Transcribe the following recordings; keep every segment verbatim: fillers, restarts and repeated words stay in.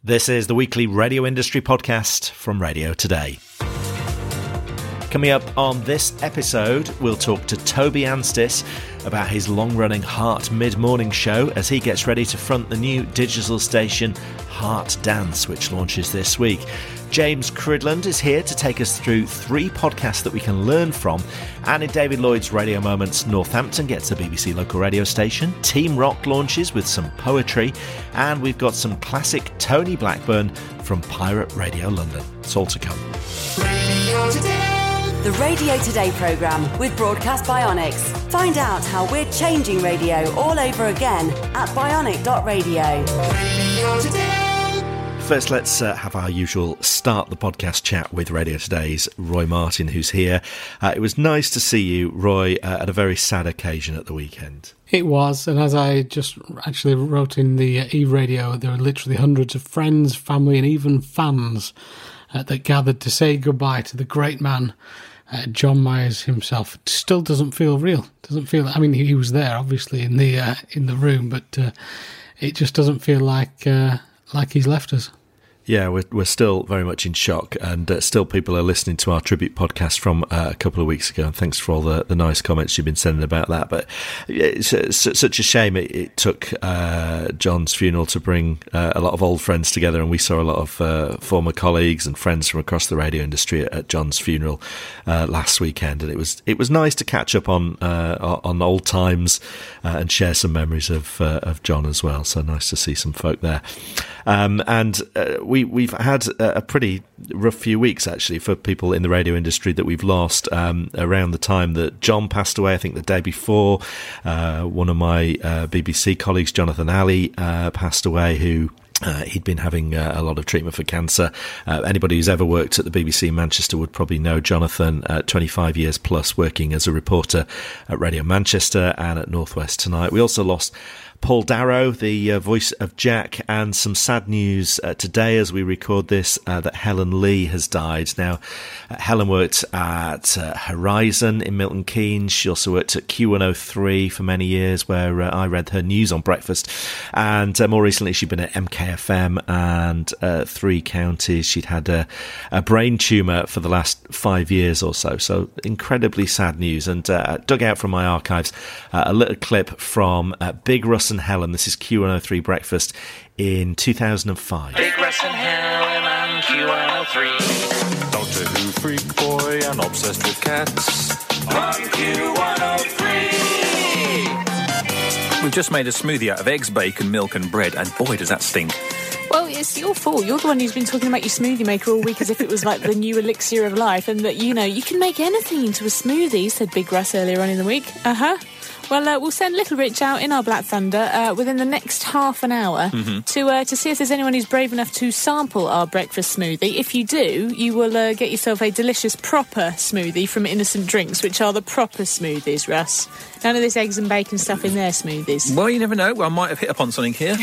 This is the weekly radio industry podcast from Radio Today. Coming up on this episode, we'll talk to Toby Anstis about his long-running Heart mid-morning show as he gets ready to front the new digital station Heart Dance, which launches this week. James Cridland is here to take us through three podcasts that we can learn from. And in David Lloyd's Radio Moments, Northampton gets a B B C local radio station. Team Rock launches with some poetry. And we've got some classic Tony Blackburn from Pirate Radio London. It's all to come. Radio Today. The Radio Today programme with Broadcast Bionics. Find out how we're changing radio all over again at bionic dot radio. Radio Today. First, let's uh, have our usual start the podcast chat with Radio Today's Roy Martin, who's here. Uh, it was nice to see you, Roy, uh, at a very sad occasion at the weekend. It was, and as I just actually wrote in the uh, Eve Radio, there were literally hundreds of friends, family and even fans uh, that gathered to say goodbye to the great man, uh, John Myers himself. It still doesn't feel real. Doesn't feel. I mean, he, he was there, obviously, in the uh, in the room, but uh, it just doesn't feel like... Uh, like he's left us. Yeah, we're we're still very much in shock, and uh, still people are listening to our tribute podcast from uh, a couple of weeks ago, and thanks for all the, the nice comments you've been sending about that. But it's, it's such a shame it, it took uh, John's funeral to bring uh, a lot of old friends together, and we saw a lot of uh, former colleagues and friends from across the radio industry at, at John's funeral uh, last weekend, and it was it was nice to catch up on uh, on old times uh, and share some memories of uh, of John as well. So nice to see some folk there. Um, and uh, we, we've had a pretty rough few weeks, actually, for people in the radio industry that we've lost um, around the time that John passed away. I think the day before, uh, one of my uh, B B C colleagues, Jonathan Alley, uh, passed away, who... Uh, he'd been having uh, a lot of treatment for cancer. Uh, anybody who's ever worked at the B B C Manchester would probably know Jonathan, uh, twenty-five years plus working as a reporter at Radio Manchester and at Northwest Tonight. We also lost Paul Darrow, the uh, voice of Jack, and some sad news uh, today as we record this, uh, that Helen Lee has died. Now, uh, Helen worked at uh, Horizon in Milton Keynes. She also worked at Q one oh three for many years, where uh, I read her news on breakfast. And uh, more recently, she'd been at M K F M and uh, Three Counties. She'd had a, a brain tumour for the last five years or so. So incredibly sad news. And uh, dug out from my archives uh, a little clip from uh, Big Russ and Helen. This is Q one oh three Breakfast in two thousand five. Big Russ and Helen on Q one oh three. Doctor Who freak boy and obsessed with cats on Q one oh three. We've just made a smoothie out of eggs, bacon, milk and bread, and boy does that stink. Well, it's your fault. You're the one who's been talking about your smoothie maker all week as if it was like the new elixir of life, and that, you know, you can make anything into a smoothie, said Big Russ earlier on in the week. Uh-huh. Well, uh, we'll send Little Rich out in our Black Thunder uh, within the next half an hour mm-hmm. to uh, to see if there's anyone who's brave enough to sample our breakfast smoothie. If you do, you will uh, get yourself a delicious proper smoothie from Innocent Drinks, which are the proper smoothies, Russ. None of this eggs and bacon stuff in their smoothies. Well, you never know. Well, I might have hit upon something here.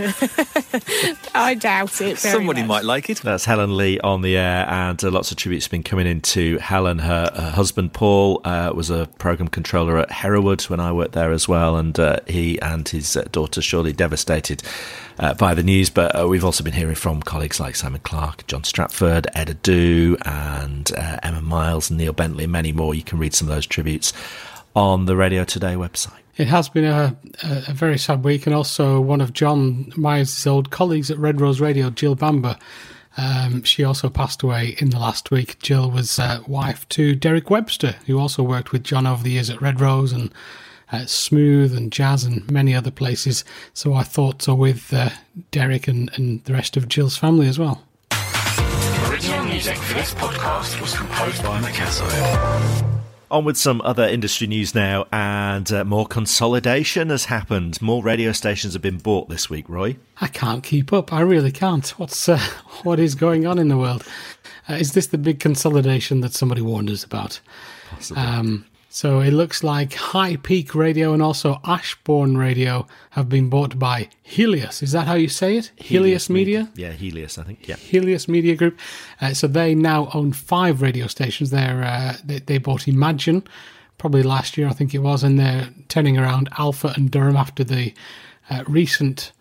I doubt it very Somebody much. might like it. That's Helen Lee on the air, and uh, lots of tributes have been coming into Helen. Her, her husband, Paul, uh, was a programme controller at Hereward when I worked there as well, and uh, he and his uh, daughter surely devastated uh, by the news. But uh, we've also been hearing from colleagues like Simon Clark, John Stratford, Ed Adu, and uh, Emma Miles, and Neil Bentley, and many more. You can read some of those tributes on the Radio Today website. It has been a, a, a very sad week, and also one of John Myers' old colleagues at Red Rose Radio, Jill Bamber. Um, she also passed away in the last week. Jill was uh, wife to Derek Webster, who also worked with John over the years at Red Rose and uh, Smooth and Jazz and many other places. So our thoughts are with uh, Derek and, and the rest of Jill's family as well. Original music for this podcast was composed by Makasso. On with some other industry news now, and uh, more consolidation has happened. More radio stations have been bought this week, Roy. I can't keep up. I really can't. What's uh, what is going on in the world? Uh, is this the big consolidation that somebody warned us about? Possibly. Um, so it looks like High Peak Radio and also Ashbourne Radio have been bought by Helios. Is that how you say it? Helios, Helios Media? Media? Yeah, Helios, I think. Yeah, Helios Media Group. Uh, so they now own five radio stations. They're, uh, they, they bought Imagine probably last year, I think it was, and they're turning around Alpha and Durham after the uh, recent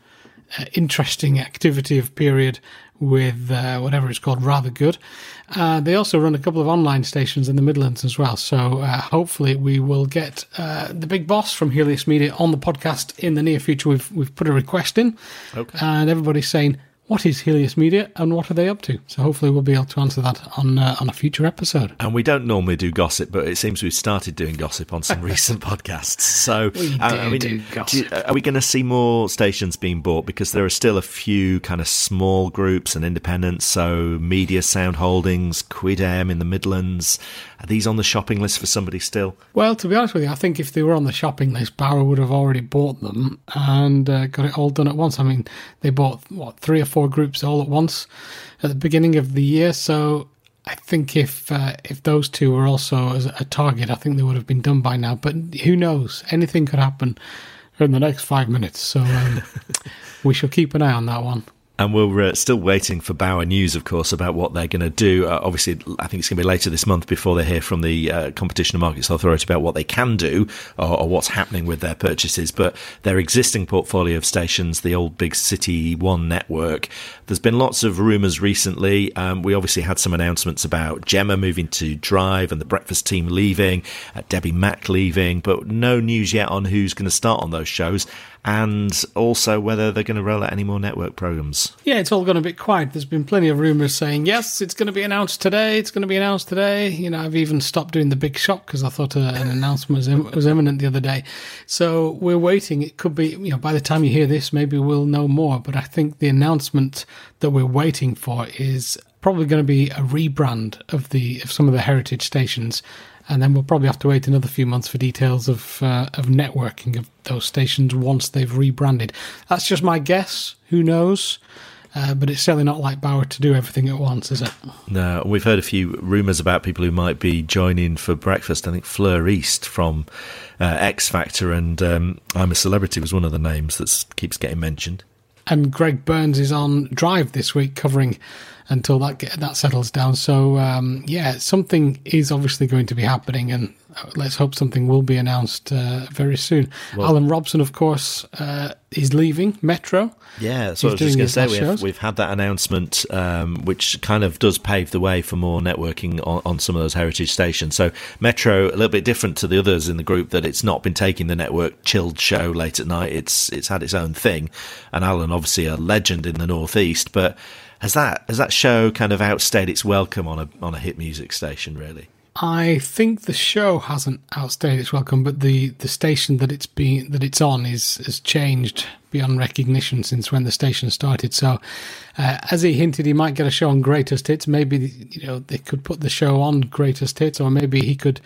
uh, interesting activity of period with uh, whatever it's called, Rather Good. Uh, they also run a couple of online stations in the Midlands as well. So uh, hopefully we will get uh, the big boss from Helios Media on the podcast in the near future. We've we've put a request in, okay. And everybody's saying, what is Helios Media and what are they up to? So hopefully we'll be able to answer that on uh, on a future episode. And we don't normally do gossip, but it seems we've started doing gossip on some recent podcasts. So we do, uh, I mean, do gossip. Do, are we going to see more stations being bought? Because there are still a few kind of small groups and independents. So Media Sound Holdings, Quidem in the Midlands. Are these on the shopping list for somebody still? Well, to be honest with you, I think if they were on the shopping list, Bauer would have already bought them and uh, got it all done at once. I mean, they bought, what, three or four groups all at once at the beginning of the year. So I think if uh, if those two were also as a target, I think they would have been done by now. But who knows? Anything could happen in the next five minutes. So um, we shall keep an eye on that one. And we're uh, still waiting for Bauer news, of course, about what they're going to do. Uh, obviously, I think it's going to be later this month before they hear from the uh, Competition and Markets Authority about what they can do or, or what's happening with their purchases. But their existing portfolio of stations, the old Big City One network, there's been lots of rumours recently. Um, we obviously had some announcements about Gemma moving to Drive and the Breakfast team leaving, uh, Debbie Mack leaving, but no news yet on who's going to start on those shows. And also whether they're going to roll out any more network programmes. Yeah, it's all gone a bit quiet. There's been plenty of rumours saying, yes, it's going to be announced today, it's going to be announced today. You know, I've even stopped doing the big shop because I thought uh, an announcement was, im- was imminent the other day. So we're waiting. It could be, you know, by the time you hear this, maybe we'll know more. But I think the announcement that we're waiting for is probably going to be a rebrand of the of some of the heritage stations. And then we'll probably have to wait another few months for details of uh, of networking of those stations once they've rebranded. That's just my guess. Who knows? Uh, but it's certainly not like Bauer to do everything at once, is it? No, we've heard a few rumours about people who might be joining for breakfast. I think Fleur East from uh, X Factor and um, I'm a Celebrity was one of the names that keeps getting mentioned. And Greg Burns is on Drive this week covering until that get, that settles down. So, um, yeah, something is obviously going to be happening, and let's hope something will be announced uh, very soon. Well, Alan Robson, of course, uh, is leaving Metro. Yeah, that's what He's I was just going to say. We've, we've had that announcement, um, which kind of does pave the way for more networking on, on some of those heritage stations. So Metro, a little bit different to the others in the group, that it's not been taking the network chilled show late at night. It's it's had its own thing. And Alan, obviously a legend in the Northeast, but has that has that show kind of outstayed its welcome on a on a hit music station, really? I think the show hasn't outstayed its welcome, but the, the station that it's been that it's on is has changed beyond recognition since when the station started. So, uh, as he hinted, he might get a show on Greatest Hits. Maybe you know they could put the show on Greatest Hits, or maybe he could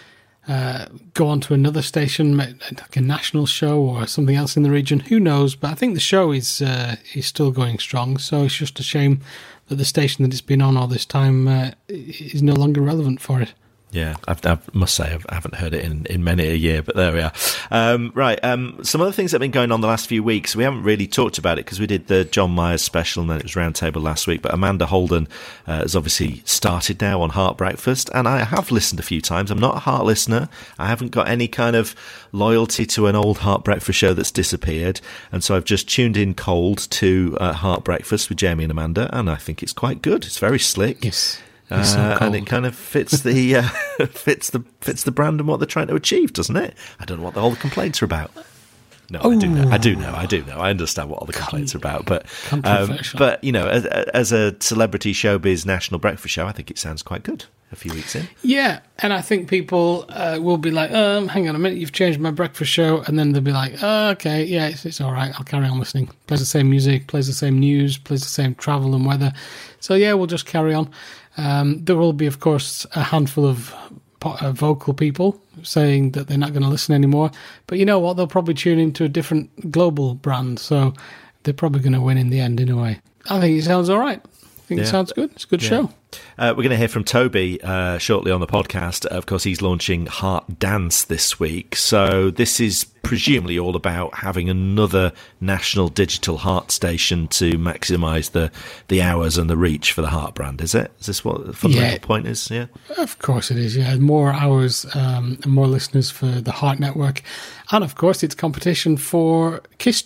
uh, go on to another station, like a national show or something else in the region. Who knows? But I think the show is uh, is still going strong. So it's just a shame that the station that it's been on all this time uh, is no longer relevant for it. Yeah, I've, I must say I haven't heard it in, in many a year, but there we are. Um, right, um, some other things that have been going on the last few weeks. We haven't really talked about it because we did the John Myers special and then it was Roundtable last week. But Amanda Holden uh, has obviously started now on Heart Breakfast, and I have listened a few times. I'm not a Heart listener. I haven't got any kind of loyalty to an old Heart Breakfast show that's disappeared, and so I've just tuned in cold to uh, Heart Breakfast with Jamie and Amanda, and I think it's quite good. It's very slick. Yes. Uh, so and it kind of fits the uh, fits the fits the brand and what they're trying to achieve, doesn't it? I don't know what the, all the complaints are about. No, oh. I do know. I do know. I do know. I understand what all the complaints are about. But um, but you know, as, as a celebrity showbiz national breakfast show, I think it sounds quite good. A few weeks in, yeah, and I think people uh, will be like, um, "Hang on a minute, you've changed my breakfast show," and then they'll be like, oh, "Okay, yeah, it's, it's all right. I'll carry on listening." Plays the same music, plays the same news, plays the same travel and weather. So yeah, we'll just carry on. Um, there will be, of course, a handful of po- uh, vocal people saying that they're not going to listen anymore. But you know what? They'll probably tune into a different global brand, so they're probably going to win in the end in a way. I think it sounds all right. I think yeah. it sounds good. It's a good yeah. show. Uh, we're going to hear from Toby uh, shortly on the podcast. Of course, he's launching Heart Dance this week. So this is presumably all about having another national digital Heart station to maximise the, the hours and the reach for the Heart brand, is it? Is this what the fundamental yeah. point is? Yeah, of course it is, yeah. More hours um, and more listeners for the Heart network. And, of course, it's competition for Kistery,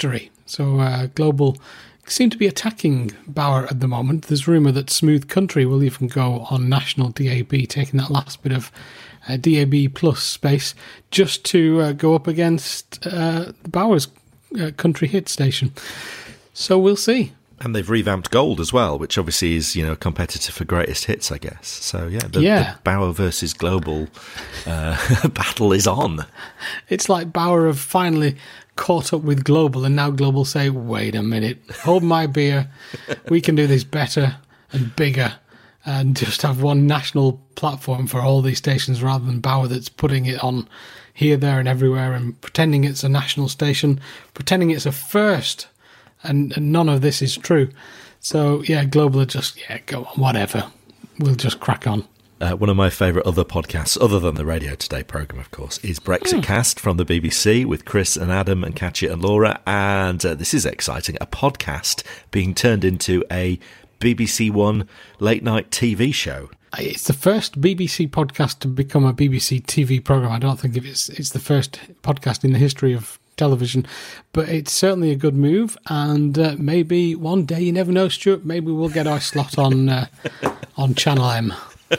So uh, Global seem to be attacking Bauer at the moment. There's rumour that Smooth Country will even go on national D A B, taking that last bit of uh, D A B plus space just to uh, go up against uh, Bauer's uh, country hit station. So we'll see. And they've revamped Gold as well, which obviously is, you know, a competitor for greatest hits, I guess. So, yeah, the, yeah. the Bauer versus Global uh, battle is on. It's like Bauer have finally caught up with Global, and now Global say, wait a minute, hold my beer, we can do this better and bigger and just have one national platform for all these stations rather than Bauer that's putting it on here, there and everywhere and pretending it's a national station, pretending it's a first. And, and none of this is true. So, yeah, Global are just, yeah, go on, whatever. We'll just crack on. Uh, one of my favourite other podcasts, other than the Radio Today programme, of course, is Brexit Cast from the B B C with Chris and Adam and Katya and Laura. And uh, this is exciting, a podcast being turned into a B B C One late-night T V show. It's the first B B C podcast to become a B B C T V programme. I don't think it's, it's the first podcast in the history of television, but it's certainly a good move, and uh, maybe one day, you never know, Stuart, maybe we'll get our slot on uh, on Channel M.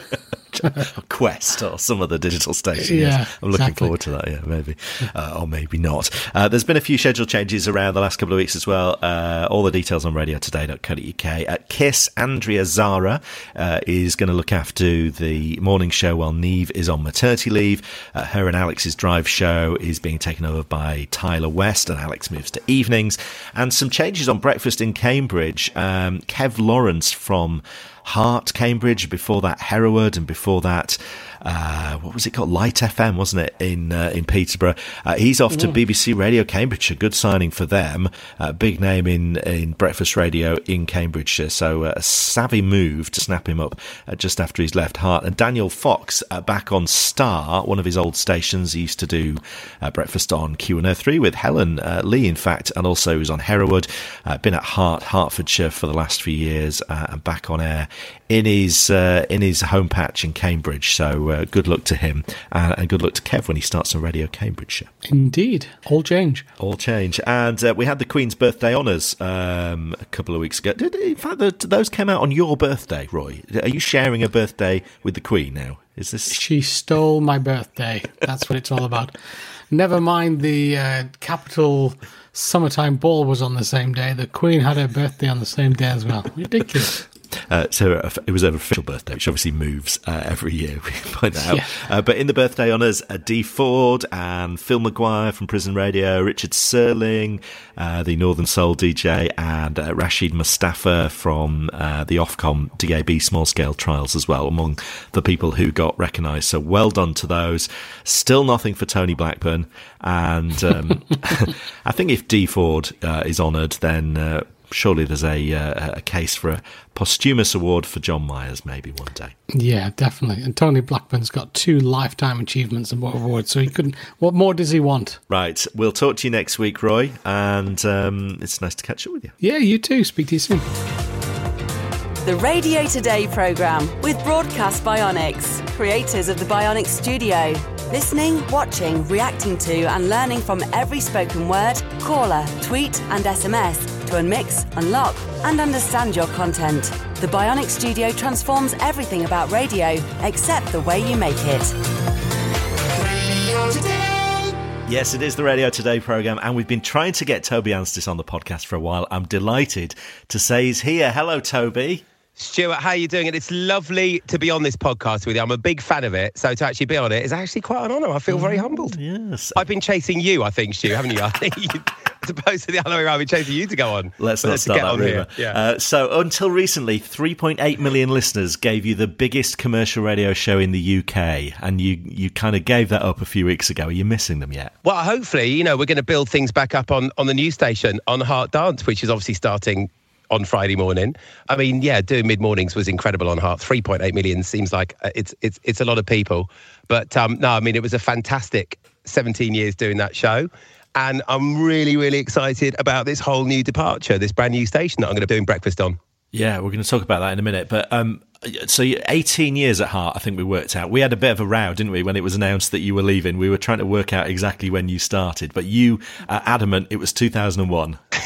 Quest or some other digital station. Yeah, yes. I'm looking exactly. forward to that, yeah, maybe. Uh, or maybe not. Uh, there's been a few schedule changes around the last couple of weeks as well. Uh, all the details on radio today dot co dot uk. At KISS, Andrea Zara uh, is going to look after the morning show while Neve is on maternity leave. Uh, her and Alex's drive show is being taken over by Tyler West, and Alex moves to evenings. And some changes on Breakfast in Cambridge. Um, Kev Lawrence from Heart Cambridge, before that Hereward, and before that uh, what was it called, Light F M, wasn't it, in uh, in Peterborough. Uh, he's off to B B C Radio Cambridge, a good signing for them, uh, big name in, in breakfast radio in Cambridgeshire, so uh, a savvy move to snap him up uh, just after he's left Heart. And Daniel Fox uh, back on Star, one of his old stations. He used to do uh, breakfast on Q one oh three with Helen uh, Lee, in fact, and also he was on Hereward, uh, been at Heart, Hertfordshire for the last few years, uh, and back on air in his uh, in his home patch in Cambridge. So uh, good luck to him, uh, and good luck to Kev when he starts on Radio Cambridgeshire. Indeed, all change, all change. And uh, we had the Queen's birthday honours um, a couple of weeks ago. Did, in fact, the, those came out on your birthday, Roy. Are you sharing a birthday with the Queen now? Is this? She stole my birthday. That's what it's all about. Never mind the uh, capital summertime ball was on the same day. The Queen had her birthday on the same day as well. Ridiculous. Uh, so it was her official birthday, which obviously moves uh, every year. We find that out. Yeah. Uh, but in the birthday honours, uh, Dee Ford and Phil Maguire from Prison Radio, Richard Serling, uh, the Northern Soul D J, and uh, Rashid Mustafa from uh, the Ofcom D A B small scale trials as well, among the people who got recognised. So well done to those. Still nothing for Tony Blackburn. And um, I think if Dee Ford uh, is honoured, then Uh, surely there's a uh, a case for a posthumous award for John Myers maybe one day. Yeah, definitely. And Tony Blackburn's got two lifetime achievements awards, so he couldn't. What more does he want? Right. We'll talk to you next week, Roy, and um, it's nice to catch up with you. Yeah, you too. Speak to you soon. The Radio Today programme with Broadcast Bionics, creators of the Bionics Studio. Listening, watching, reacting to and learning from every spoken word, caller, tweet and S M S to unmix, unlock and understand your content. The Bionics Studio transforms everything about radio except the way you make it. Radio Today. Yes, it is the Radio Today programme, and we've been trying to get Toby Anstis on the podcast for a while. I'm delighted to say he's here. Hello, Toby. Stuart, how are you doing? And it's lovely to be on this podcast with you. I'm a big fan of it. So to actually be on it is actually quite an honour. I feel very humbled. Yes. I've been chasing you, I think, Stu, haven't you? I think you, as opposed to the other way around, I've been chasing you to go on. Let's but not start that rumour. Yeah. Uh, so until recently, three point eight million listeners gave you the biggest commercial radio show in the U K, and you, you kind of gave that up a few weeks ago. Are you missing them yet? Well, hopefully, you know, we're going to build things back up on, on the news station, on Heart Dance, which is obviously starting on Friday morning. I mean, yeah, doing mid-mornings was incredible on Heart. three point eight million seems like it's it's it's a lot of people. But um, no, I mean, it was a fantastic seventeen years doing that show. And I'm really, really excited about this whole new departure, this brand new station that I'm going to be doing breakfast on. Yeah, we're going to talk about that in a minute. But um, so eighteen years at Heart, I think we worked out. We had a bit of a row, didn't we, when it was announced that you were leaving? We were trying to work out exactly when you started. But you are adamant it was two thousand one.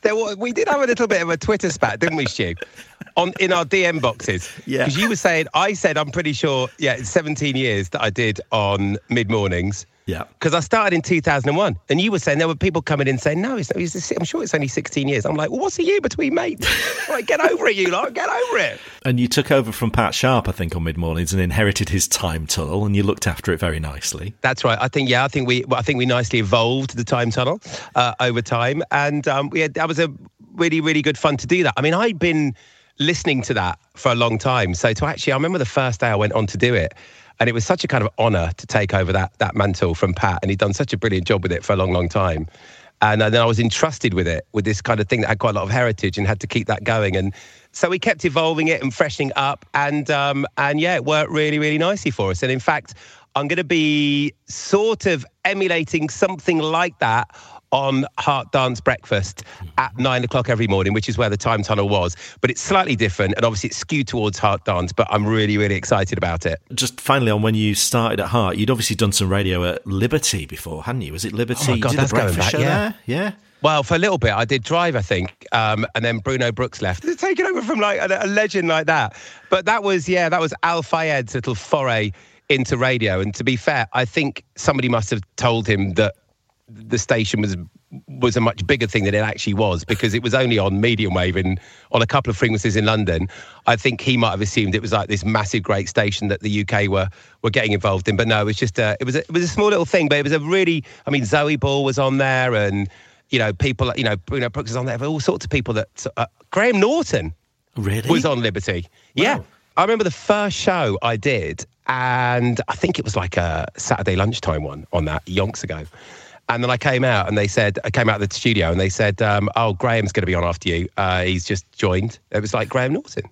there was, we did have a little bit of a Twitter spat, didn't we, Stu? On in our D M boxes. Yeah. Because you were saying, I said, I'm pretty sure, yeah, it's seventeen years that I did on mid-mornings. Yeah. Because I started in two thousand one. And you were saying there were people coming in saying, no, it's, it's, I'm sure it's only sixteen years. I'm like, well, what's a year between mates? Like, get over it, you lot. Get over it. And you took over from Pat Sharp, I think, on mid-mornings and inherited his time tunnel, and you looked after it very nicely. That's right. I think, yeah, I think we well, I think we nicely evolved the time tunnel uh, over time. And um, we had, that was a really, really good fun to do that. I mean, I'd been listening to that for a long time. So to actually, I remember the first day I went on to do it, and it was such a kind of honour to take over that that mantle from Pat, and he'd done such a brilliant job with it for a long, long time. And uh, then I was entrusted with it, with this kind of thing that had quite a lot of heritage, and had to keep that going. And so we kept evolving it and freshening up, and um, and yeah, it worked really, really nicely for us. And in fact, I'm going to be sort of emulating something like that on Heart Dance Breakfast at nine o'clock every morning, which is where the time tunnel was. But it's slightly different, and obviously it's skewed towards Heart Dance, but I'm really, really excited about it. Just finally, on when you started at Heart, you'd obviously done some radio at Liberty before, hadn't you? Was it Liberty? Oh my God, you did that's the breakfast going back, show yeah. there? Yeah. Well, for a little bit, I did Drive, I think, um, and then Bruno Brooks left. It's taken over from like a, a legend like that. But that was, yeah, that was Al Fayed's little foray into radio. And to be fair, I think somebody must have told him that the station was was a much bigger thing than it actually was, because it was only on medium wave and on a couple of frequencies in London. I think he might have assumed it was like this massive, great station that the U K were were getting involved in. But no, it was just a, it was a, it was a small little thing, but it was a really, I mean, Zoe Ball was on there, and, you know, people, you know, Bruno Brooks was on there, all sorts of people that, uh, Graham Norton really was on Liberty. Wow. Yeah. I remember the first show I did, and I think it was like a Saturday lunchtime one on that yonks ago. And then I came out and they said, I came out of the studio and they said, um, oh, Graham's going to be on after you. Uh, he's just joined. It was like Graham Norton.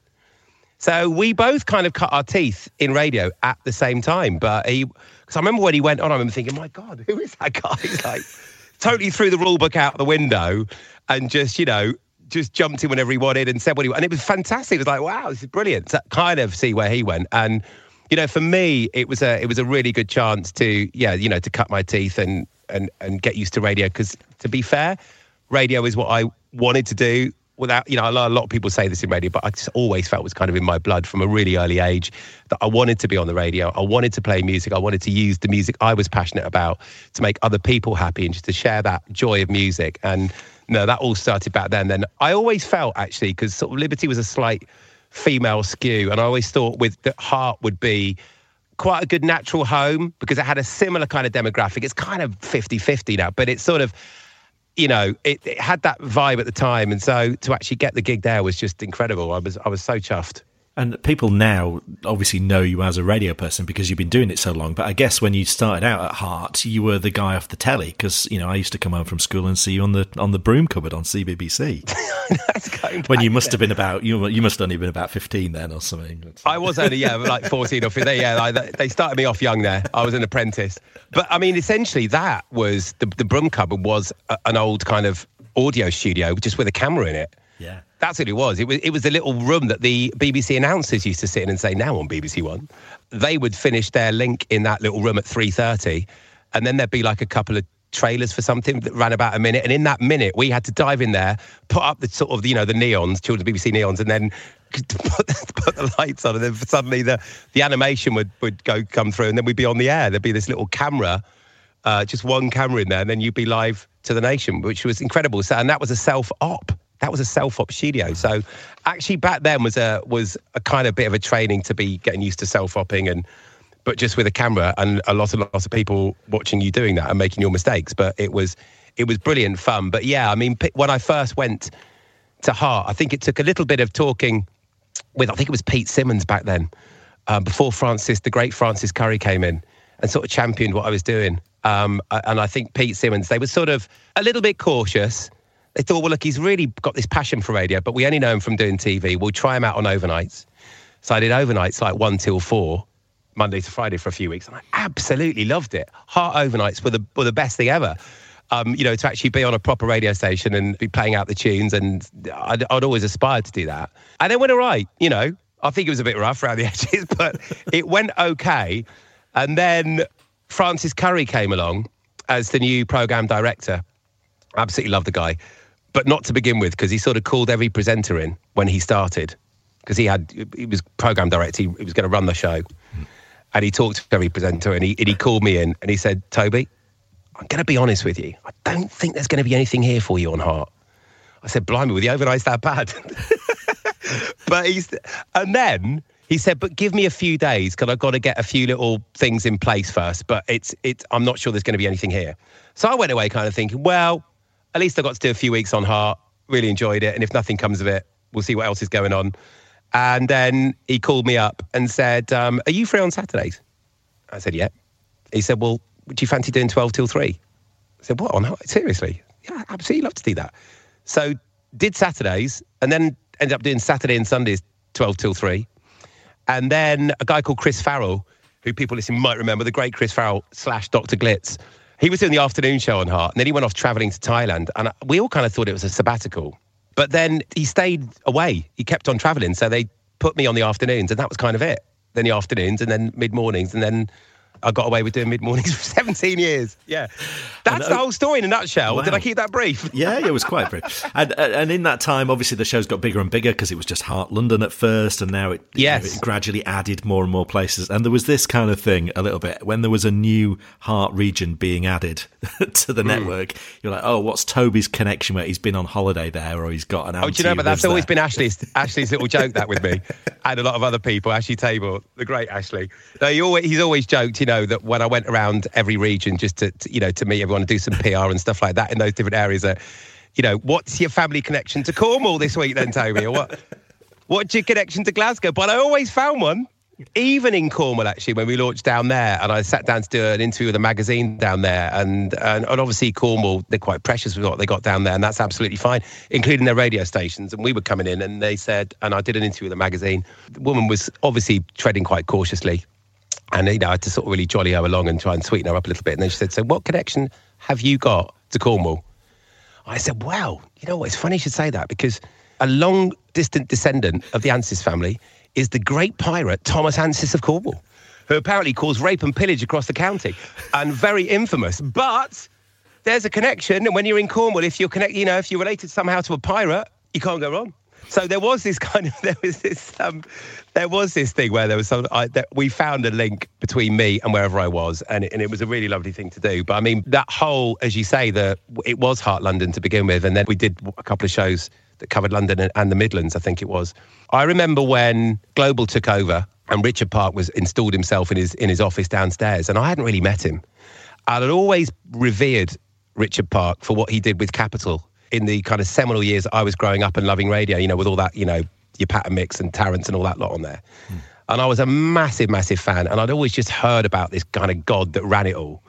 So we both kind of cut our teeth in radio at the same time. But he, because I remember when he went on, I remember thinking, my God, who is that guy? He's like totally threw the rule book out the window and just, you know, just jumped in whenever he wanted and said what he wanted. And it was fantastic. It was like, wow, this is brilliant. To kind of see where he went. And, you know, for me, it was a, it was a really good chance to, yeah, you know, to cut my teeth and, and and get used to radio, because to be fair, radio is what I wanted to do without, you know, a lot, a lot of people say this in radio, but I just always felt it was kind of in my blood from a really early age that I wanted to be on the radio. I wanted to play music. I wanted to use the music I was passionate about to make other people happy and just to share that joy of music. And no, that all started back then. Then I always felt, actually, because sort of Liberty was a slight female skew, and I always thought with that Heart would be quite a good natural home because it had a similar kind of demographic. It's kind of fifty-fifty now, but it's sort of, you know, it, it had that vibe at the time. And so to actually get the gig there was just incredible. I was I was so chuffed. And people now obviously know you as a radio person because you've been doing it so long. But I guess when you started out at Heart, you were the guy off the telly because, you know, I used to come home from school and see you on the on the broom cupboard on C B B C. That's going when you back must then. have been about, you you must have only been about fifteen then or something. I was only, yeah, like fourteen or fifteen. Yeah, like, they started me off young there. I was an apprentice. But, I mean, essentially that was, the, the broom cupboard was a, an old kind of audio studio just with a camera in it. Yeah. That's what it was. It was it was the little room that the B B C announcers used to sit in and say, now on B B C One. They would finish their link in that little room at three thirty, and then there'd be like a couple of trailers for something that ran about a minute, and in that minute we had to dive in there, put up the sort of, you know, the neons, children's B B C neons, and then put, put the lights on, and then suddenly the, the animation would, would go come through, and then we'd be on the air. There'd be this little camera, uh, just one camera in there, and then you'd be live to the nation, which was incredible. So, and that was a self-op. That was a self-op studio. So actually back then was a was a kind of bit of a training to be getting used to self-opping, and but just with a camera and a lot of lots of people watching you doing that and making your mistakes. But it was it was brilliant fun. But yeah, I mean, when I first went to Heart, I think it took a little bit of talking with, I think it was Pete Simmons back then, um, before Francis, the great Francis Curry came in and sort of championed what I was doing. Um, and I think Pete Simmons, they were sort of a little bit cautious. They thought, well, look, he's really got this passion for radio, but we only know him from doing T V. We'll try him out on overnights. So I did overnights like one till four, Monday to Friday for a few weeks, and I absolutely loved it. Heart overnights were the were the best thing ever. Um, you know, to actually be on a proper radio station and be playing out the tunes, and I'd, I'd always aspired to do that. And it went all right, you know. I think it was a bit rough around the edges, but it went okay. And then Francis Curry came along as the new programme director. Absolutely love the guy. but not to begin with, because he sort of called every presenter in when he started, because he had he was program director, he, he was going to run the show, mm. and he talked to every presenter, and he and he called me in, and he said, Toby, I'm going to be honest with you, I don't think there's going to be anything here for you on Heart. I said, blimey, were the overnights that bad? But he's, and then he said, but give me a few days, because I've got to get a few little things in place first, but it's it's I'm not sure there's going to be anything here. So I went away kind of thinking, well, at least I got to do a few weeks on Heart, really enjoyed it, and if nothing comes of it, we'll see what else is going on. And then he called me up and said, um, are you free on Saturdays? I said, yeah. He said, well, would you fancy doing twelve till three? I said, what, on Heart? Seriously? Yeah, absolutely love to do that. So did Saturdays, and then ended up doing Saturday and Sundays, twelve till three. And then a guy called Chris Farrell, who people listening might remember, the great Chris Farrell slash Doctor Glitz, he was doing the afternoon show on Heart, and then he went off travelling to Thailand, and we all kind of thought it was a sabbatical. But then he stayed away. He kept on travelling, so they put me on the afternoons, and that was kind of it. Then the afternoons, and then mid-mornings, and then I got away with doing mid-mornings for seventeen years. Yeah. That's and, uh, the whole story in a nutshell. Wow. Did I keep that brief? Yeah, it was quite brief. And and in that time, obviously, the show's got bigger and bigger because it was just Heart London at first, and now it, yes. you know, it gradually added more and more places. And there was this kind of thing a little bit when there was a new Heart region being added to the mm. network. You're like, oh, what's Toby's connection where he's been on holiday there, or he's got an auntie? Oh, do you know, but that's there. always been Ashley's, Ashley's little joke, that with me. And a lot of other people, Ashley Tabor, the great Ashley. No, he always, he's always joked, you know, that when I went around every region just to, to, you know, to meet everyone and do some P R and stuff like that in those different areas, that, you know, what's your family connection to Cornwall this week then, Toby? Or what, what's your connection to Glasgow? But I always found one, even in Cornwall, actually, when we launched down there, and I sat down to do an interview with a magazine down there, and, and, and obviously Cornwall, they're quite precious with what they got down there, and that's absolutely fine, including their radio stations. And we were coming in, and they said, and I did an interview with a magazine, the woman was obviously treading quite cautiously, and, you know, I had to sort of really jolly her along and try and sweeten her up a little bit. And then she said, so what connection have you got to Cornwall? I said, well, you know what, it's funny you should say that, because a long distant descendant of the Ansis family is the great pirate Thomas Ansis of Cornwall, who apparently caused rape and pillage across the county, and very infamous. But there's a connection, and when you're in Cornwall, if you're connect, you know, if you're related somehow to a pirate, you can't go wrong. So there was this kind of, there was this, um, there was this thing where there was some, I, that we found a link between me and wherever I was, and it, and it was a really lovely thing to do. But I mean, that whole, as you say, the it was Heart London to begin with, and then we did a couple of shows that covered London and, and the Midlands, I think it was. I remember when Global took over and Richard Park was installed himself in his in his office downstairs, and I hadn't really met him. I'd always revered Richard Park for what he did with Capital in the kind of seminal years that I was growing up and loving radio, you know, with all that, you know, your Pat and Mix and Tarrants and all that lot on there. Mm. And I was a massive, massive fan, and I'd always just heard about this kind of god that ran it all.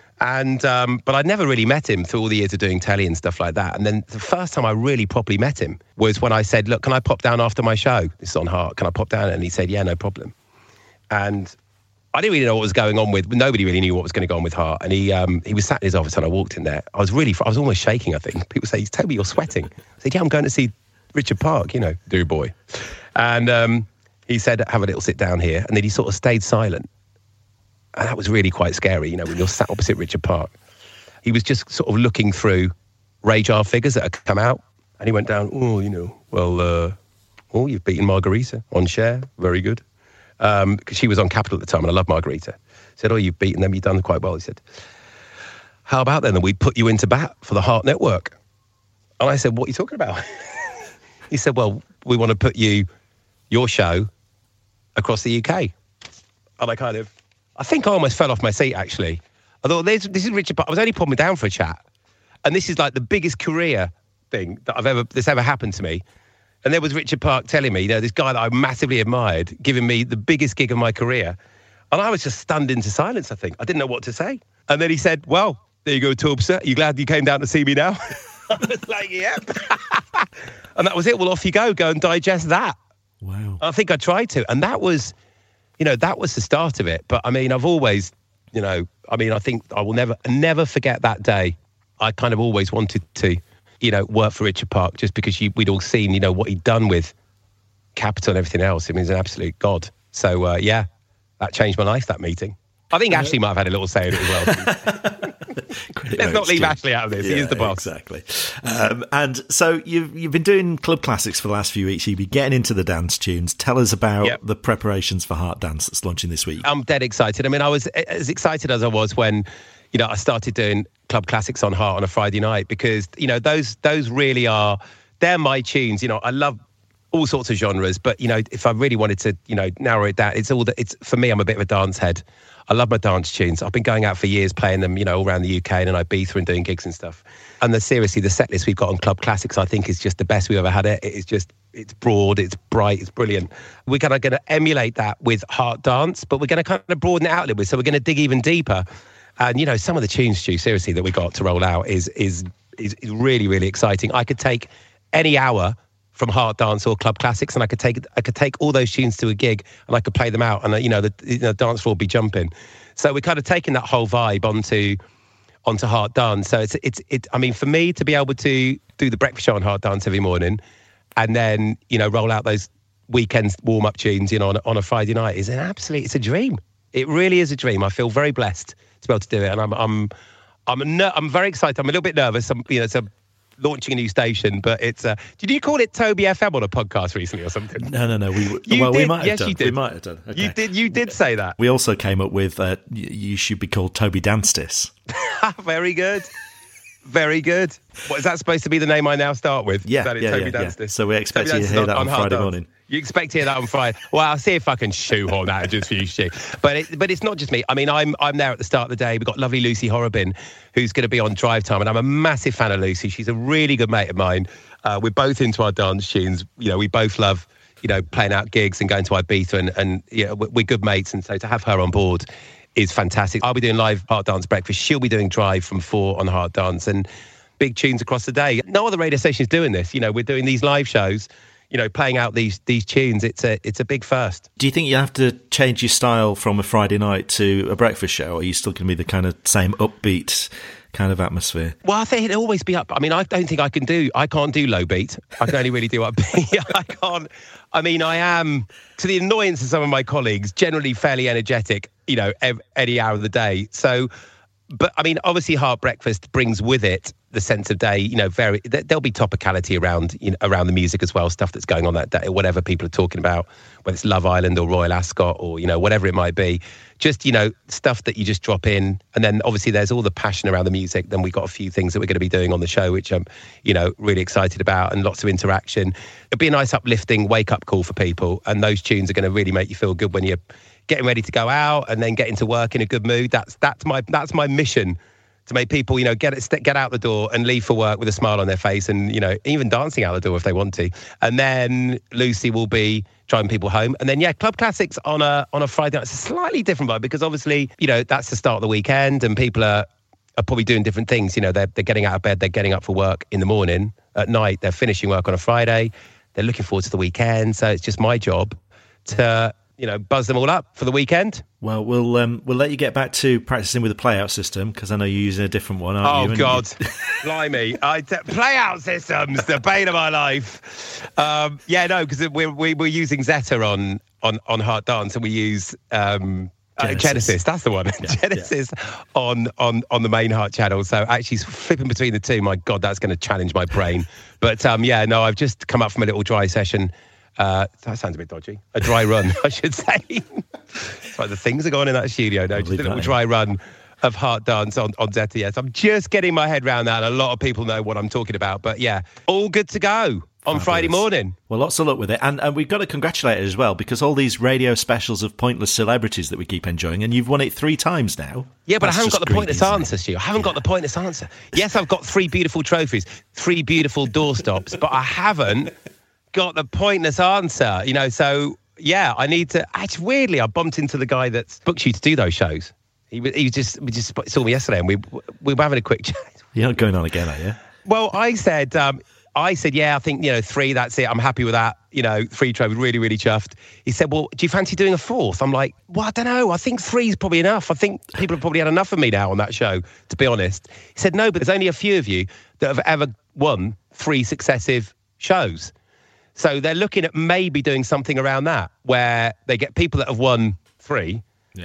And um, but I'd never really met him through all the years of doing telly and stuff like that. And then the first time I really properly met him was when I said, look, can I pop down after my show? This is on Heart. Can I pop down? And he said, yeah, no problem. And I didn't really know what was going on with, nobody really knew what was going to go on with Heart. And he um, he was sat in his office and I walked in there. I was really, I was almost shaking, I think. People say, Toby, you're sweating. I said, yeah, I'm going to see Richard Park, you know, do boy. And um, he said, have a little sit down here. And then he sort of stayed silent. And that was really quite scary, you know, when you're sat opposite Richard Park. He was just sort of looking through Radar figures that had come out. And he went down, oh, you know, well, uh, oh, you've beaten Margarita on Cher. Very good. Because um, she was on Capital at the time, and I love Margarita. He said, oh, you've beaten them, you've done quite well. He said, how about then that we put you into bat for the Heart Network? And I said, what are you talking about? He said, well, we want to put you, your show, across the U K. And I kind of, I think I almost fell off my seat, actually. I thought, this, this is Richard Park. I was only popping down for a chat. And this is like the biggest career thing that I've ever, that's ever happened to me. And there was Richard Park telling me, you know, this guy that I massively admired, giving me the biggest gig of my career. And I was just stunned into silence, I think. I didn't know what to say. And then he said, well, there you go, Torbster. You glad you came down to see me now? I was like, yep. And that was it. Well, off you go. Go and digest that. Wow. I think I tried to. And that was, you know, that was the start of it. But, I mean, I've always, you know, I mean, I think I will never, never forget that day. I kind of always wanted to, you know, work for Richard Park just because you, we'd all seen, you know, what he'd done with Capital and everything else. I mean, he's an absolute god. So, uh, yeah, that changed my life, that meeting. I think Ashley might have had a little say in it as well. Let's not leave Stu. Ashley out of this. Yeah, he is the boss. Exactly. Um, and so you've you've been doing club classics for the last few weeks. You've been getting into the dance tunes. Tell us about yep. the preparations for Heart Dance that's launching this week. I'm dead excited. I mean, I was as excited as I was when, you know, I started doing club classics on Heart on a Friday night, because, you know, those those really are, they're my tunes. You know, I love all sorts of genres, but, you know, if I really wanted to, you know, narrow it down, it's all that it's for me. I'm a bit of a dance head. I love my dance tunes. I've been going out for years playing them, you know, all around the U K and in Ibiza and doing gigs and stuff. And the seriously, the set list we've got on Club Classics, I think, is just the best we've ever had it. It is just, it's broad, it's bright, it's brilliant. We're kind of going to emulate that with Heart Dance, but we're going to kind of broaden it out a little bit. So we're going to dig even deeper. And, you know, some of the tunes, Stu, seriously, that we got to roll out is is is, is really, really exciting. I could take any hour from Heart Dance or Club Classics, and I could take I could take all those tunes to a gig, and I could play them out, and you know the you know, dance floor would be jumping. So we're kind of taking that whole vibe onto onto Heart Dance. So it's it's it. I mean, for me to be able to do the breakfast show on Heart Dance every morning, and then you know roll out those weekends warm up tunes, you know, on, on a Friday night is an absolute. It's a dream. It really is a dream. I feel very blessed to be able to do it, and I'm I'm I'm ner- I'm very excited. I'm a little bit nervous. I'm, you know, it's a launching a new station, but it's uh did you call it Toby F M on a podcast recently or something? No, no, no. We you well, did. we might have yes, done. You did. We might have done. Okay. You did. You did say that. We also came up with uh, you should be called Toby Danstis. Very good. Very good. What is that supposed to be the name I now start with? Yeah, that yeah, Toby yeah, Danstis? yeah. So we expect Toby you to Danstis hear on, that on, on Friday Dance. morning. You expect to hear that on Friday. Well, I'll see if I can shoehorn that just for you, Stu. But it, but it's not just me. I mean, I'm I'm there at the start of the day. We've got lovely Lucy Horrobin, who's going to be on Drive Time, and I'm a massive fan of Lucy. She's a really good mate of mine. Uh, we're both into our dance tunes. You know, we both love, you know, playing out gigs and going to Ibiza, and, and you know, we're good mates. And so to have her on board is fantastic. I'll be doing live Heart Dance breakfast. She'll be doing Drive from four on Heart Dance, and big tunes across the day. No other radio station is doing this. You know, we're doing these live shows, you know, playing out these these tunes. It's a it's a big first. Do you think you have to change your style from a Friday night to a breakfast show, or are you still going to be the kind of same upbeat kind of atmosphere? Well, I think it'll always be up. I mean, I don't think I can do, I can't do low beat. I can only really do upbeat. I can't, I mean, I am, to the annoyance of some of my colleagues, generally fairly energetic, you know, ev- any hour of the day. So, but I mean, obviously Heart Breakfast brings with it the sense of day, you know, very, there'll be topicality around, you know, around the music as well, stuff that's going on that day, whatever people are talking about, whether it's Love Island or Royal Ascot or, you know, whatever it might be. Just, you know, stuff that you just drop in. And then obviously there's all the passion around the music. Then we've got a few things that we're going to be doing on the show, which I'm, you know, really excited about, and lots of interaction. It'll be a nice uplifting wake-up call for people. And those tunes are going to really make you feel good when you're getting ready to go out and then get into work in a good mood. That's that's my that's my mission, to make people, you know, get it, get out the door and leave for work with a smile on their face, and, you know, even dancing out the door if they want to. And then Lucy will be driving people home. And then, yeah, Club Classics on a on a Friday night. It's a slightly different vibe because obviously, you know, that's the start of the weekend and people are, are probably doing different things. You know, they're, they're getting out of bed, they're getting up for work in the morning. At night, they're finishing work on a Friday. They're looking forward to the weekend. So it's just my job to, you know, buzz them all up for the weekend. Well, we'll um, we'll let you get back to practicing with the playout system, because I know you're using a different one, aren't oh, you? Oh, God. Blimey. I t- playout systems, the bane of my life. Um, yeah, no, because we're, we, we're using Zeta on, on, on Heart Dance, and we use um, Genesis. Uh, Genesis. That's the one. Yeah, Genesis yeah. on, on, on the main Heart channel. So actually flipping between the two, my God, that's going to challenge my brain. But um, yeah, no, I've just come up from a little dry session. Uh, that sounds a bit dodgy. A dry run, I should say. It's like the things are going in that studio. No, just a little dry run of Heart Dance on, on Zeta. Yes, I'm just getting my head around that. A lot of people know what I'm talking about. But yeah, all good to go on Fabulous. Friday morning. Well, lots of luck with it. And, and we've got to congratulate it as well, because all these radio specials of pointless celebrities that we keep enjoying, and you've won it three times now. Yeah, but That's I haven't got the greedy, pointless answer, Stu. I haven't yeah. got the pointless answer. Yes, I've got three beautiful trophies, three beautiful doorstops, but I haven't got the pointless answer, you know. So yeah, I need to. Actually, weirdly, I bumped into the guy that's booked you to do those shows. He he just we just saw me yesterday, and we we were having a quick chat. You're not going on again, are you? Well, I said um, I said yeah, I think, you know, three. That's it. I'm happy with that. You know, three trophies, really really chuffed. He said, well, do you fancy doing a fourth? I'm like, well, I don't know. I think three's probably enough. I think people have probably had enough of me now on that show, to be honest. He said, no, but there's only a few of you that have ever won three successive shows. So they're looking at maybe doing something around that, where they get people that have won three, yeah,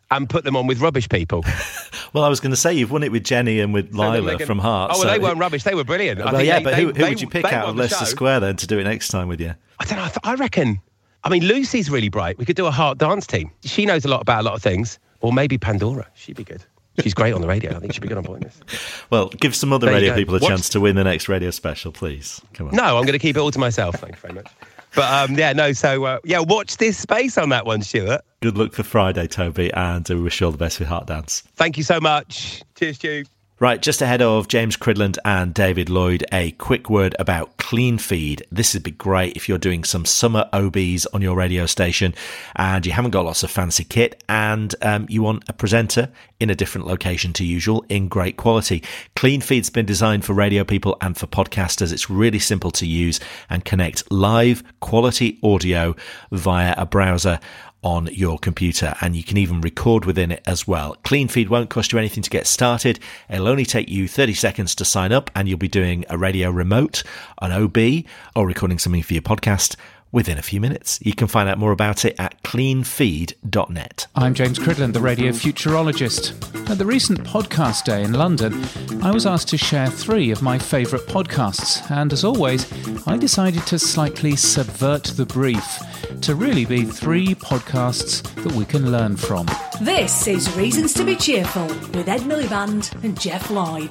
and put them on with rubbish people. Well, I was going to say, you've won it with Jenny and with Lila so gonna, from Heart. Oh, well, so they weren't rubbish. They were brilliant. Well, I think yeah, they, but they, who, who they, would you pick out of Leicester Square then to do it next time with you? I don't know. I, th- I reckon... I mean, Lucy's really bright. We could do a Heart dance team. She knows a lot about a lot of things. Or maybe Pandora. She'd be good. She's great on the radio. I think she'd be good on point this. Well, give some other There you radio go. people a What's- chance to win the next radio special, please. Come on. No, I'm going to keep it all to myself. Thank you very much. But, um, yeah, no, so, uh, yeah, watch this space on that one, Stuart. Good luck for Friday, Toby, and we wish you all the best with Heart Dance. Thank you so much. Cheers, Stu. Right, just ahead of James Cridland and David Lloyd, a quick word about Clean Feed. This would be great if you're doing some summer O Bs on your radio station and you haven't got lots of fancy kit and um, you want a presenter in a different location to usual in great quality. Clean Feed's been designed for radio people and for podcasters. It's really simple to use and connect live quality audio via a browser on your computer, and you can even record within it as well. Clean Feed won't cost you anything to get started. It'll only take you thirty seconds to sign up, and you'll be doing a radio remote, an O B, or recording something for your podcast within a few minutes. You can find out more about it at clean feed dot net. I'm James Cridland, the radio futurologist. At the recent podcast day in London, I was asked to share three of my favourite podcasts, and as always, I decided to slightly subvert the brief to really be three podcasts that we can learn from. This is Reasons to be Cheerful with Ed Miliband and Jeff Lloyd.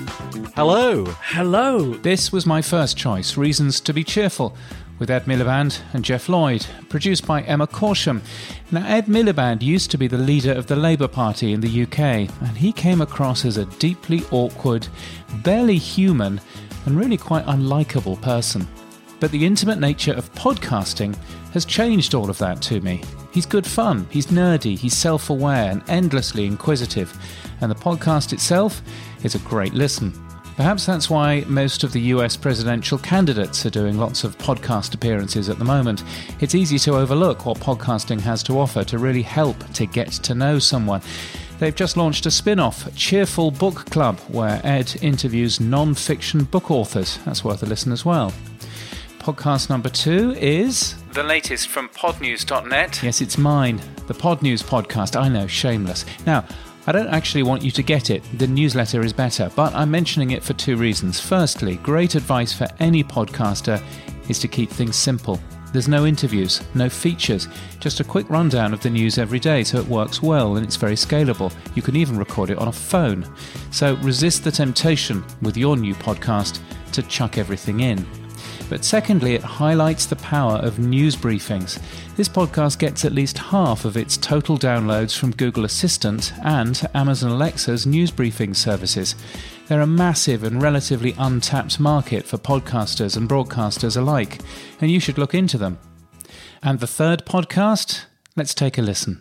Hello. Hello. This was my first choice, Reasons to be Cheerful, with Ed Miliband and Jeff Lloyd, produced by Emma Corsham. Now, Ed Miliband used to be the leader of the Labour Party in the U K, and he came across as a deeply awkward, barely human, and really quite unlikable person. But the intimate nature of podcasting has changed all of that to me. He's good fun, he's nerdy, he's self-aware and endlessly inquisitive, and the podcast itself is a great listen. Perhaps that's why most of the U S presidential candidates are doing lots of podcast appearances at the moment. It's easy to overlook what podcasting has to offer to really help to get to know someone. They've just launched a spin-off, Cheerful Book Club, where Ed interviews non-fiction book authors. That's worth a listen as well. Podcast number two is... the latest from podnews dot net. Yes, it's mine. The Podnews podcast. I know, shameless. Now, I don't actually want you to get it. The newsletter is better, but I'm mentioning it for two reasons. Firstly, great advice for any podcaster is to keep things simple. There's no interviews, no features, just a quick rundown of the news every day, so it works well and it's very scalable. You can even record it on a phone. So resist the temptation with your new podcast to chuck everything in. But secondly, it highlights the power of news briefings. This podcast gets at least half of its total downloads from Google Assistant and Amazon Alexa's news briefing services. They're a massive and relatively untapped market for podcasters and broadcasters alike, and you should look into them. And the third podcast? Let's take a listen.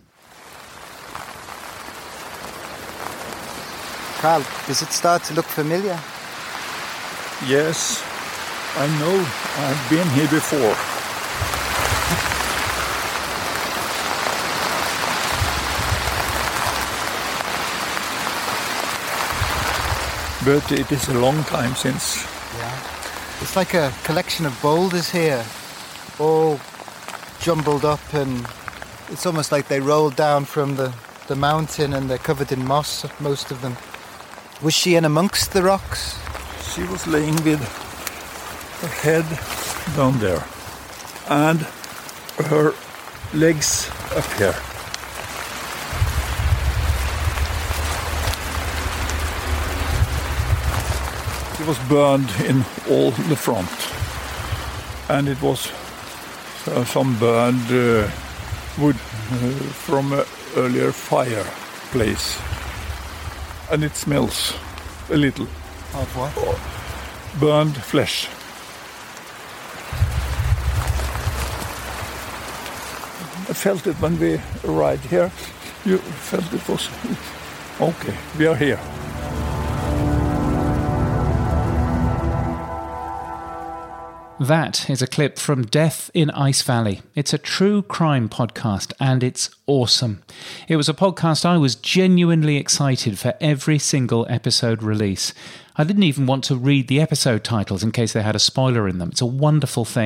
Carl, does it start to look familiar? Yes, I know. I've been here before. But it is a long time since. Yeah. It's like a collection of boulders here, all jumbled up, and it's almost like they rolled down from the, the mountain and they're covered in moss, most of them. Was she in amongst the rocks? She was laying with her head down there and her legs up here. It was burned in all the front, and it was uh, some burned uh, wood uh, from an earlier fireplace, and it smells a little. Of what? Burned flesh. I felt it when we arrived here. You felt it was okay. We are here. That is a clip from Death in Ice Valley. It's a true crime podcast, and it's awesome. It was a podcast I was genuinely excited for every single episode release. I didn't even want to read the episode titles in case they had a spoiler in them. It's a wonderful thing.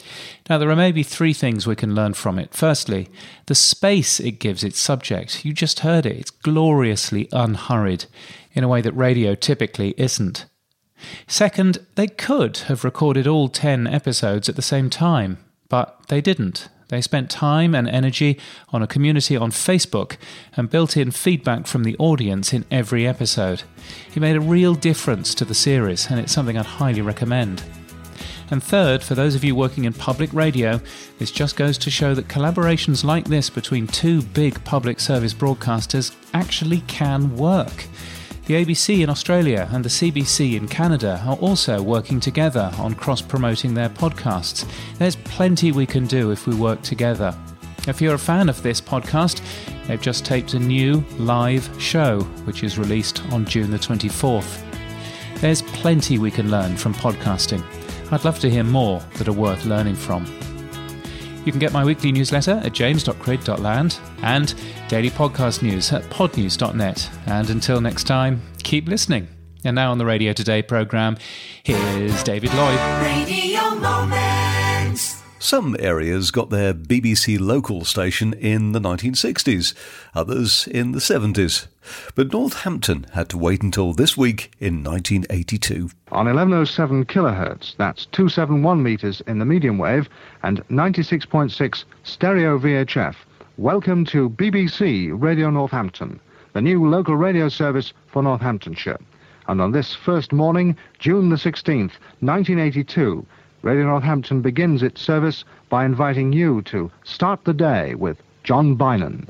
Now, there are maybe three things we can learn from it. Firstly, the space it gives its subject. You just heard it. It's gloriously unhurried, in a way that radio typically isn't. Second, they could have recorded all ten episodes at the same time, but they didn't. They spent time and energy on a community on Facebook and built in feedback from the audience in every episode. It made a real difference to the series, and it's something I'd highly recommend. And third, for those of you working in public radio, this just goes to show that collaborations like this between two big public service broadcasters actually can work. The A B C in Australia and the C B C in Canada are also working together on cross-promoting their podcasts. There's plenty we can do if we work together. If you're a fan of this podcast, they've just taped a new live show, which is released on June the twenty-fourth. There's plenty we can learn from podcasting. I'd love to hear more that are worth learning from. You can get my weekly newsletter at james dot craig dot land and daily podcast news at pod news dot net. And until next time, keep listening. And now on the Radio Today programme, here's David Lloyd. Radio Moments. Some areas got their B B C local station in the nineteen sixties, others in the seventies. But Northampton had to wait until this week in nineteen eighty-two. On eleven oh seven kilohertz, that's two hundred seventy-one metres in the medium wave, and ninety-six point six stereo V H F. Welcome to B B C Radio Northampton, the new local radio service for Northamptonshire. And on this first morning, June the sixteenth, nineteen eighty-two, Radio Northampton begins its service by inviting you to start the day with John Bynon.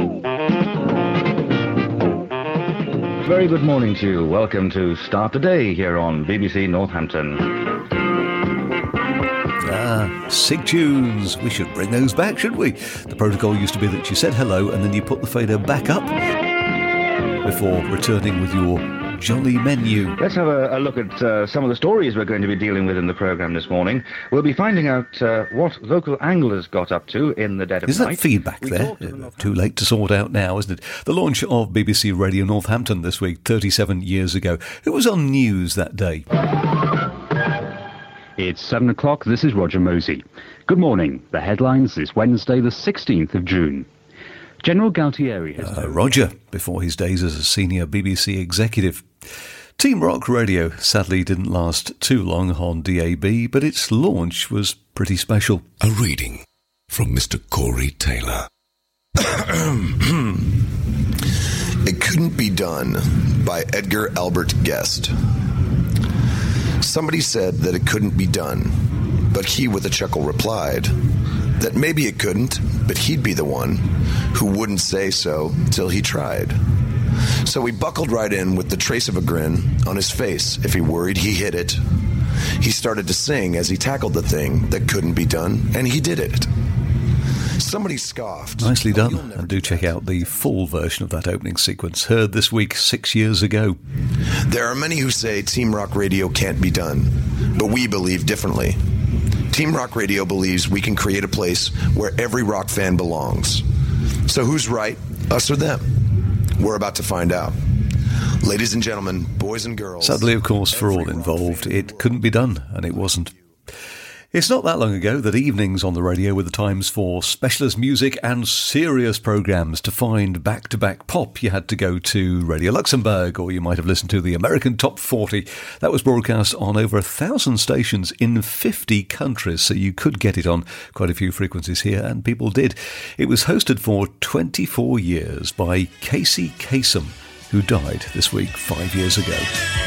Very good morning to you. Welcome to Start the Day here on B B C Northampton. Ah, sig tunes. We should bring those back, shouldn't we? The protocol used to be that you said hello and then you put the fader back up before returning with your jolly menu. Let's have a, a look at uh, some of the stories we're going to be dealing with in the programme this morning. We'll be finding out uh, what local anglers got up to in the dead of Is night. that feedback we there? Uh, too late to sort out now, isn't it? The launch of B B C Radio Northampton this week, thirty-seven years ago. Who was on news that day? It's seven o'clock. This is Roger Mosey. Good morning. The headlines this Wednesday, the sixteenth of June. General Galtieri has... Uh, Roger, before his days as a senior B B C executive. Team Rock Radio sadly didn't last too long on D A B, but its launch was pretty special. A reading from Mister Corey Taylor. It Couldn't Be Done by Edgar Albert Guest. Somebody said that it couldn't be done, but he with a chuckle replied that maybe it couldn't, but he'd be the one who wouldn't say so till he tried. So he buckled right in with the trace of a grin on his face if he worried he hit it. He started to sing as he tackled the thing that couldn't be done, and he did it. Somebody scoffed. Nicely done, and do check out the full version of that opening sequence, heard this week six years ago. There are many who say Team Rock Radio can't be done, but we believe differently. Team Rock Radio believes we can create a place where every rock fan belongs. So who's right, us or them? We're about to find out. Ladies and gentlemen, boys and girls... Sadly, of course, for all involved, it couldn't be done, and it wasn't. It's not that long ago that evenings on the radio were the times for specialist music and serious programmes. To find back-to-back pop, you had to go to Radio Luxembourg, or you might have listened to the American Top forty. That was broadcast on over a thousand stations in fifty countries, so you could get it on quite a few frequencies here, and people did. It was hosted for twenty-four years by Casey Kasem, who died this week five years ago.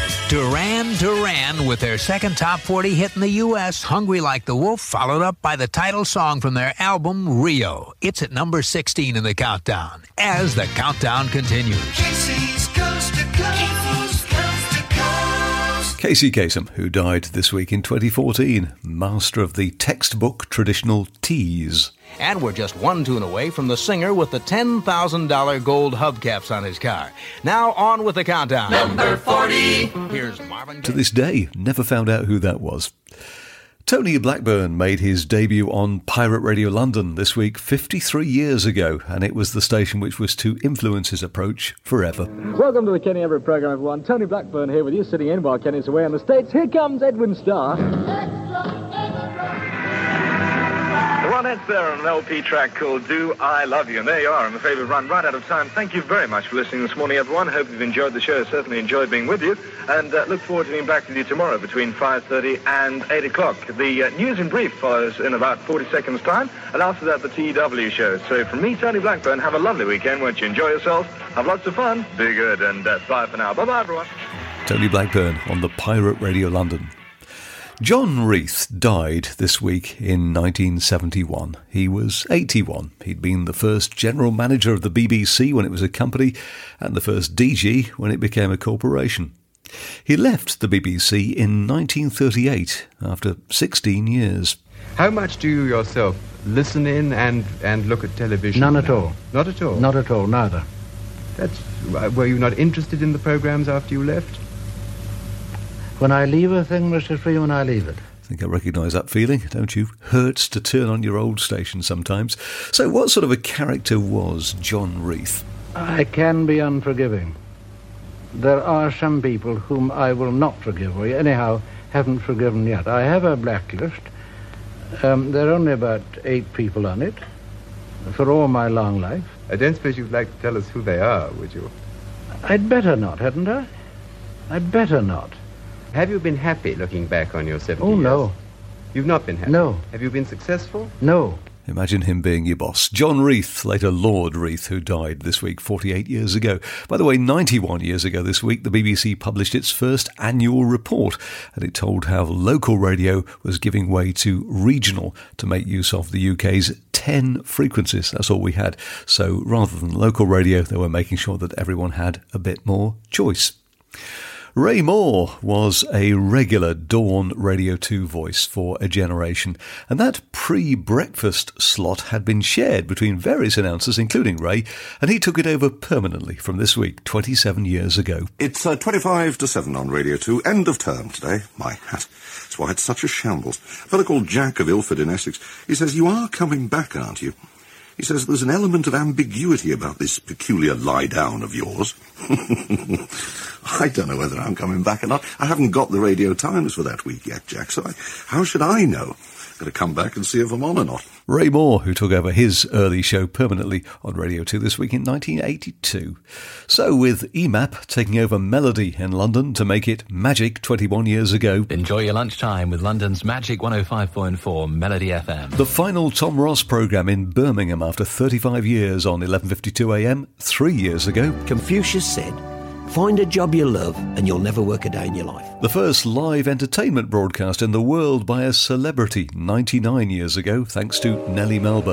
Duran Duran with their second top forty hit in the U S, Hungry Like the Wolf, followed up by the title song from their album, Rio. It's at number sixteen in the countdown, as the countdown continues. Casey's Coast to Coast, Coast to Coast. Casey Kasem, who died this week in twenty fourteen, master of the textbook traditional tease. And we're just one tune away from the singer with the ten thousand dollars gold hubcaps on his car. Now on with the countdown. Number forty. Here's Marvin Gaye. To this day, never found out who that was. Tony Blackburn made his debut on Pirate Radio London this week fifty-three years ago, and it was the station which was to influence his approach forever. Welcome to the Kenny Everett programme, everyone. Tony Blackburn here with you, sitting in while Kenny's away on the States. Here comes Edwin Starr. Minutes there on an L P track called Do I Love You. And there you are, on the favourite run, right out of time. Thank you very much for listening this morning, everyone. Hope you've enjoyed the show. Certainly enjoyed being with you. And uh, look forward to being back with you tomorrow between five thirty and eight o'clock. The uh, news in brief follows in about forty seconds' time. And after that, the T W show. So from me, Tony Blackburn, have a lovely weekend. Won't you enjoy yourselves? Have lots of fun. Be good. And uh, bye for now. Bye-bye, everyone. Tony Blackburn on the Pirate Radio London. John Reith died this week in nineteen seventy-one. He was eighty-one. He'd been the first general manager of the B B C when it was a company and the first D G when it became a corporation. He left the B B C in nineteen thirty-eight after sixteen years. How much do you yourself listen in and, and look at television? None at all. Not at all? Not at all, neither. That's, were you not interested in the programmes after you left? When I leave a thing, Mister Freeman, I leave it. I think I recognise that feeling, don't you? Hurts to turn on your old station sometimes. So what sort of a character was John Reith? I can be unforgiving. There are some people whom I will not forgive, or anyhow haven't forgiven yet. I have a blacklist. Um, there are only about eight people on it for all my long life. I don't suppose you'd like to tell us who they are, would you? I'd better not, hadn't I? I'd better not. Have you been happy looking back on your seventy Oh, years? no. You've not been happy? No. Have you been successful? No. Imagine him being your boss. John Reith, later Lord Reith, who died this week forty-eight years ago. By the way, ninety-one years ago this week, the B B C published its first annual report, and it told how local radio was giving way to regional to make use of the U K's ten frequencies. That's all we had. So rather than local radio, they were making sure that everyone had a bit more choice. Ray Moore was a regular Dawn Radio two voice for a generation, and that pre-breakfast slot had been shared between various announcers, including Ray, and he took it over permanently from this week, twenty-seven years ago. It's uh, twenty-five to seven on Radio two, end of term today. My hat. That's why it's such a shambles. A fellow called Jack of Ilford in Essex, he says, you are coming back, aren't you? He says there's an element of ambiguity about this peculiar lie-down of yours. I don't know whether I'm coming back or not. I haven't got the Radio Times for that week yet, Jack, so I, how should I know? Got to come back and see if I'm on or not. Ray Moore, who took over his early show permanently on Radio two this week in nineteen eighty-two. So with E M A P taking over Melody in London to make it Magic twenty-one years ago. Enjoy your lunchtime with London's Magic one oh five point four Melody F M. The final Tom Ross programme in Birmingham after thirty-five years on eleven fifty-two A M three years ago. Confucius said, find a job you love and you'll never work a day in your life. The first live entertainment broadcast in the world by a celebrity ninety-nine years ago, thanks to Nellie Melba.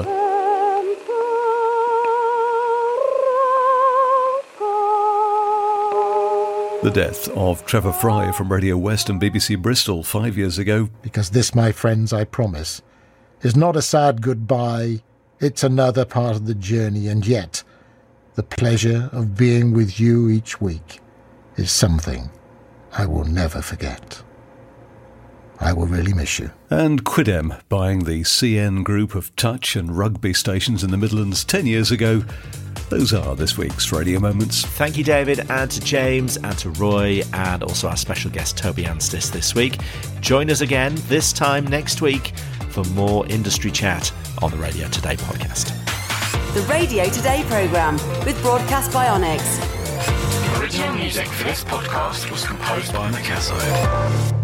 The death of Trevor Fry from Radio West and B B C Bristol five years ago. Because this, my friends, I promise, is not a sad goodbye, it's another part of the journey, and yet the pleasure of being with you each week is something I will never forget. I will really miss you. And Quidem buying the C N group of touch and rugby stations in the Midlands ten years ago. Those are this week's Radio Moments. Thank you, David, and to James, and to Roy, and also our special guest, Toby Anstis, this week. Join us again this time next week for more industry chat on the Radio Today podcast. The Radio Today programme with Broadcast by Onyx. Original music for this podcast was composed by Mikasso.